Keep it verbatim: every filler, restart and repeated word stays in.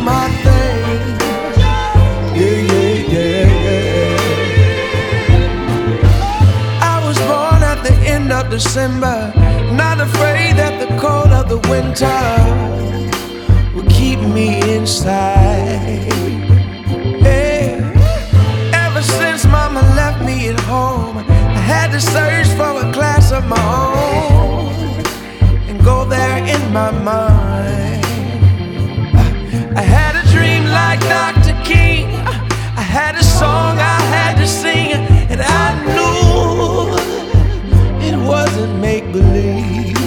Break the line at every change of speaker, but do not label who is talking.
my thing. Yeah, yeah, yeah, yeah. I was born at the end of December, not afraid that the cold of the winter would keep me inside. Hey, ever since mama left me at home, I had to search for a class of my own and go there in my mind. I had a dream like Doctor King, I had a song I had to sing, and I knew it wasn't make-believe.